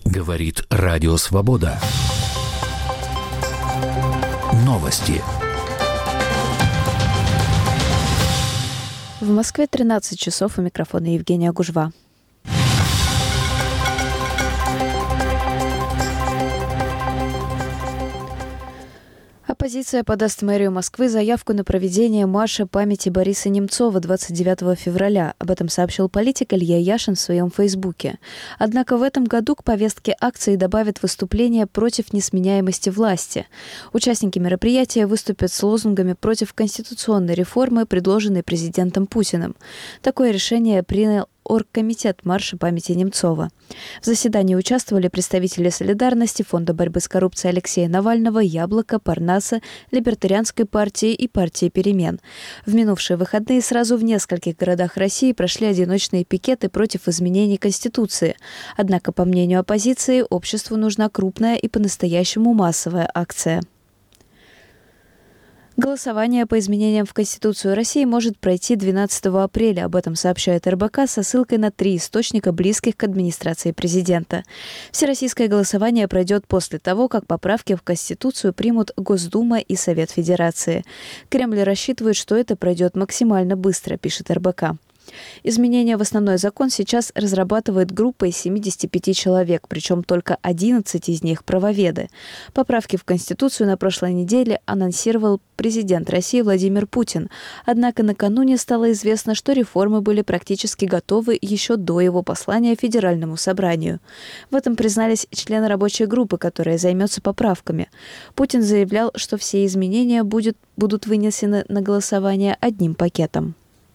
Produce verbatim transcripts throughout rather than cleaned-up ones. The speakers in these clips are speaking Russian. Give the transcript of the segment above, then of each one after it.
Говорит Радио Свобода. Новости. В Москве тринадцать часов, у микрофона Евгения Гужва. Оппозиция подаст в мэрию Москвы заявку на проведение марша памяти Бориса Немцова двадцать девятого февраля. Об этом сообщил политик Илья Яшин в своем фейсбуке. Однако в этом году к повестке акции добавят выступления против несменяемости власти. Участники мероприятия выступят с лозунгами против конституционной реформы, предложенной президентом Путиным. Такое решение принял Оргкомитет марша памяти Немцова. В заседании участвовали представители «Солидарности», Фонда борьбы с коррупцией Алексея Навального, «Яблоко», Парнаса, Либертарианской партии и партии «Перемен». В минувшие выходные сразу в нескольких городах России прошли одиночные пикеты против изменений Конституции. Однако, по мнению оппозиции, обществу нужна крупная и по-настоящему массовая акция. Голосование по изменениям в Конституцию России может пройти двенадцатого апреля. Об этом сообщает эр бэ ка со ссылкой на три источника, близких к администрации президента. Всероссийское голосование пройдет после того, как поправки в Конституцию примут Госдума и Совет Федерации. Кремль рассчитывает, что это пройдет максимально быстро, пишет эр бэ ка. Изменения в основной закон сейчас разрабатывает группа из семидесяти пяти человек, причем только одиннадцать из них правоведы. Поправки в Конституцию на прошлой неделе анонсировал президент России Владимир Путин. Однако накануне стало известно, что реформы были практически готовы еще до его послания Федеральному собранию. В этом признались члены рабочей группы, которая займется поправками. Путин заявлял, что все изменения будет, будут вынесены на голосование одним пакетом.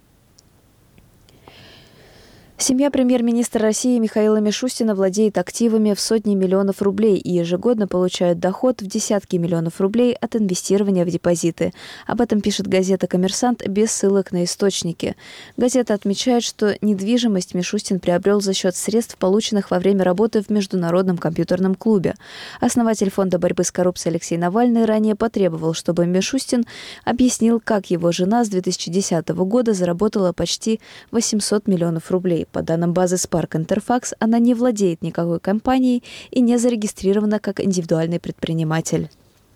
Семья премьер-министра России Михаила Мишустина владеет активами в сотни миллионов рублей и ежегодно получает доход в десятки миллионов рублей от инвестирования в депозиты. Об этом пишет газета «Коммерсант» без ссылок на источники. Газета отмечает, что недвижимость Мишустин приобрел за счет средств, полученных во время работы в Международном компьютерном клубе. Основатель Фонда борьбы с коррупцией Алексей Навальный ранее потребовал, чтобы Мишустин объяснил, как его жена с две тысячи десятого года заработала почти восемьсот миллионов рублей. По данным базы Spark Interfax, она не владеет никакой компанией и не зарегистрирована как индивидуальный предприниматель.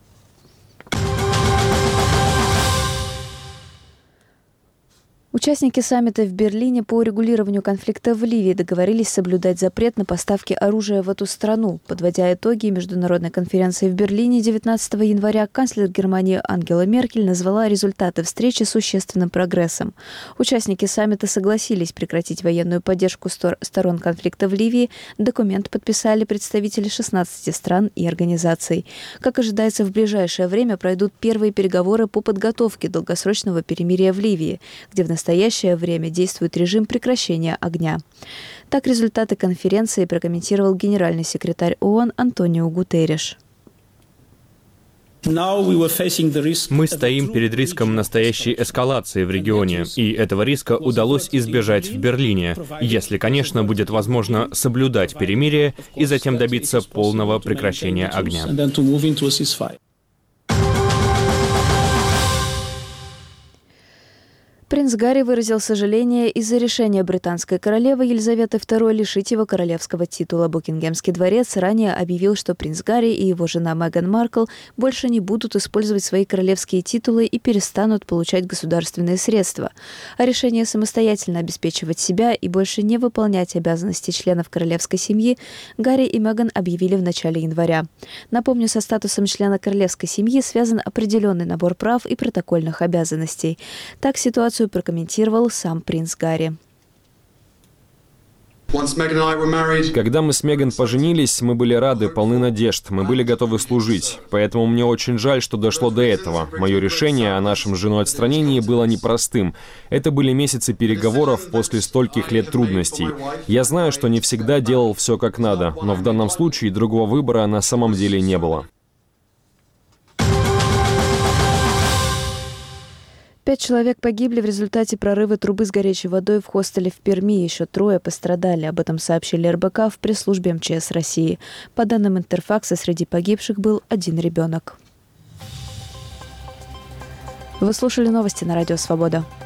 Участники саммита в Берлине по урегулированию конфликта в Ливии договорились соблюдать запрет на поставки оружия в эту страну. Подводя итоги международной конференции в Берлине девятнадцатого января, канцлер Германии Ангела Меркель назвала результаты встречи существенным прогрессом. Участники саммита согласились прекратить военную поддержку сторон конфликта в Ливии. Документ подписали представители шестнадцати стран и организаций. Как ожидается, в ближайшее время пройдут первые переговоры по подготовке долгосрочного перемирия в Ливии, где в В настоящее время действует режим прекращения огня. Так результаты конференции прокомментировал генеральный секретарь ООН Антонио Гутерриш. Мы стоим перед риском настоящей эскалации в регионе, и этого риска удалось избежать в Берлине, если, конечно, будет возможно соблюдать перемирие и затем добиться полного прекращения огня. Принц Гарри выразил сожаление из-за решения британской королевы Елизаветы второй лишить его королевского титула. Букингемский дворец ранее объявил, что принц Гарри и его жена Меган Маркл больше не будут использовать свои королевские титулы и перестанут получать государственные средства. А решение самостоятельно обеспечивать себя и больше не выполнять обязанности членов королевской семьи Гарри и Меган объявили в начале января. Напомню, со статусом члена королевской семьи связан определенный набор прав и протокольных обязанностей. Так ситуацию прокомментировал сам принц Гарри. Когда мы с Меган поженились, мы были рады, полны надежд, мы были готовы служить. Поэтому мне очень жаль, что дошло до этого. Мое решение о нашем с женой отстранении было непростым. Это были месяцы переговоров после стольких лет трудностей. Я знаю, что не всегда делал все как надо, но в данном случае другого выбора на самом деле не было. Пять человек погибли в результате прорыва трубы с горячей водой в хостеле в Перми. Еще трое пострадали. Об этом сообщили эр бэ ка в пресс-службе эм че эс России. По данным Интерфакса, среди погибших был один ребенок. Вы слушали новости на Радио Свобода.